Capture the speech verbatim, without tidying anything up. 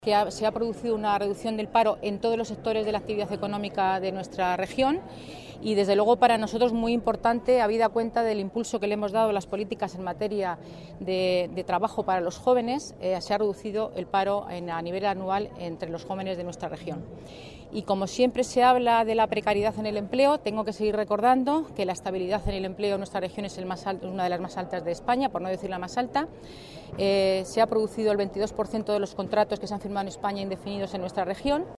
Que ha, se ha producido una reducción del paro en todos los sectores de la actividad económica de nuestra región y desde luego para nosotros muy importante, habida cuenta del impulso que le hemos dado a las políticas en materia de, de trabajo para los jóvenes, eh, se ha reducido el paro en, a nivel anual entre los jóvenes de nuestra región. Y como siempre se habla de la precariedad en el empleo, tengo que seguir recordando que la estabilidad en el empleo en nuestra región es el más alto, una de las más altas de España, por no decir la más alta. Eh, se ha producido el veintidós por ciento de los contratos que se han firmado en España indefinidos en nuestra región.